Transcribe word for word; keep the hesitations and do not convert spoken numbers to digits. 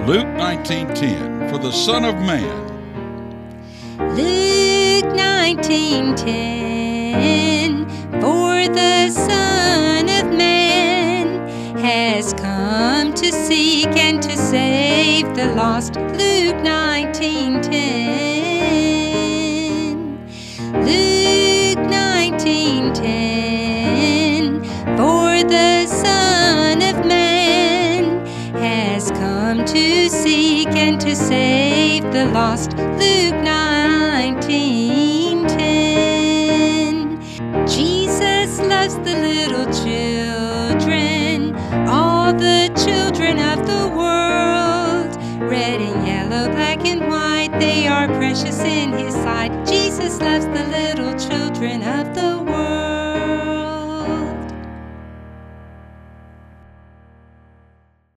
Luke nineteen ten, for the Son of Man. Luke nineteen ten, for the Son of Man has come to seek and to save the lost. Luke nineteen ten. Luke nineteen ten, for the Son of Man has come to seek and to save the lost. Luke nineteen ten. Jesus loves the little children, all the children of the world. Red and yellow, black and white, they are precious in His sight. Jesus loves the little children of the